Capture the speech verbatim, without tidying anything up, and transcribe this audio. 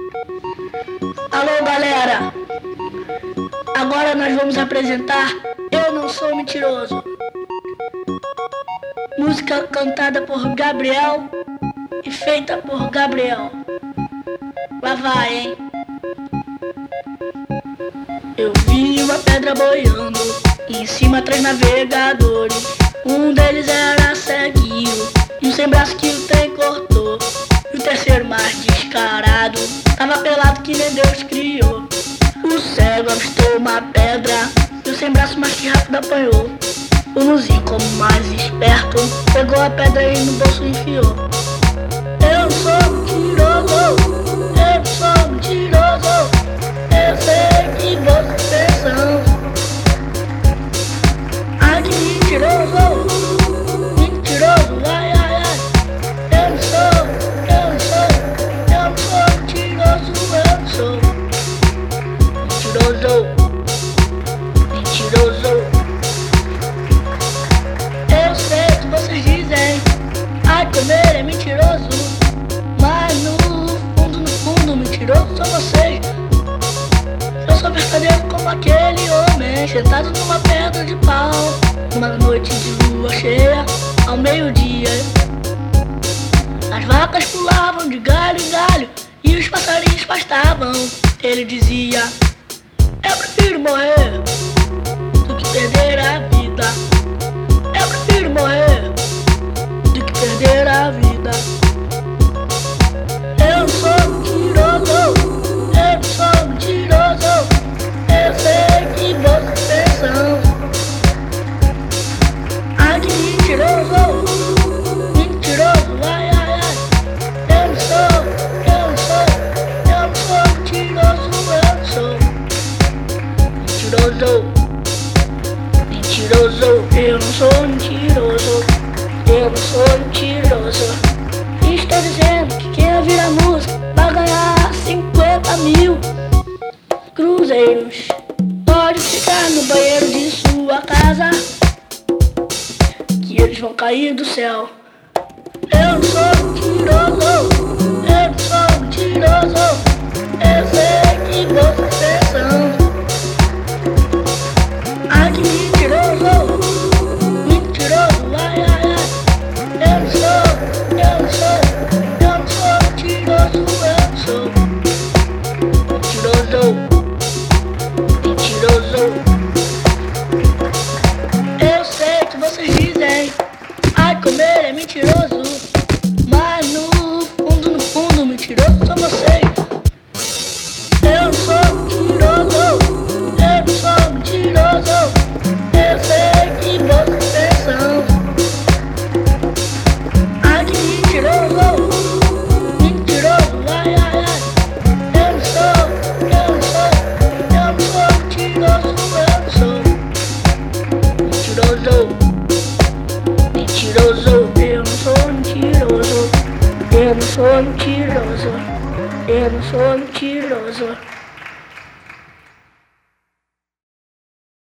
Alô, galera! Agora nós vamos apresentar Eu Não Sou Mentiroso. Música cantada por Gabriel e feita por Gabriel. Lá vai, hein? Eu vi uma pedra boiando, e em cima três navegadores. Um deles era ceguinho, e um sem braço que o trem cortou. E o terceiro mais descarado, tava pelado que nem Deus criou. O cego avistou uma pedra, e o sem braço mais que rápido apanhou. O Luzinho, como mais esperto, pegou a pedra e no bolso enfiou. Eu sou mentiroso, eu sou mentiroso, eu sei que você pensam. Ai que mentiroso, mentiroso, ai ai ai. Eu não sou, eu não sou, eu não sou mentiroso, eu não sou mentiroso, mentiroso. Eu sei que vocês dizem, ai comer é mentiroso, mas no fundo, no fundo, mentiroso são vocês. Eu sou verdadeiro como aquele homem, sentado numa pedra de pau, numa noite de lua cheia, ao meio-dia. As vacas pulavam de galho em galho e os passarinhos pastavam. Ele dizia, eu prefiro morrer do que perder a vida. Eu prefiro morrer do que perder a vida. Eu não sou mentiroso, eu não sou mentiroso, eu sei que vocês pensam. Ai que mentiroso, mentiroso, ai ai ai. Eu não sou, eu não sou, eu não sou mentiroso, eu não sou mentiroso, mentiroso. Eu não sou mentiroso, eu não sou mentiroso. Estou dizendo que quem ouvir a música vai ganhar cinquenta mil cruzeiros. Pode ficar no banheiro de sua casa, que eles vão cair do céu. Eu não sou mentiroso, eu não sou mentiroso, eu sei que vocês pensam. Ai que mentiroso, mentiroso, ai ai ai. Eu não sou, eu não sou, eu não sou mentiroso, eu não sou mentiroso, mentiroso. Eu sei que vocês dizem, ai comer é mentiroso, mas no fundo, no fundo, mentiroso são vocês. Eu não sou mentiroso, eu não sou mentiroso, eu sei que vocês pensam. Ai que mentiroso, mentiroso, ai ai ai. Eu não sou, eu não sou, eu não sou mentiroso, eu não sou mentiroso, mentiroso. Eu não sou mentiroso, eu não sou mentiroso, eu não sou mentiroso.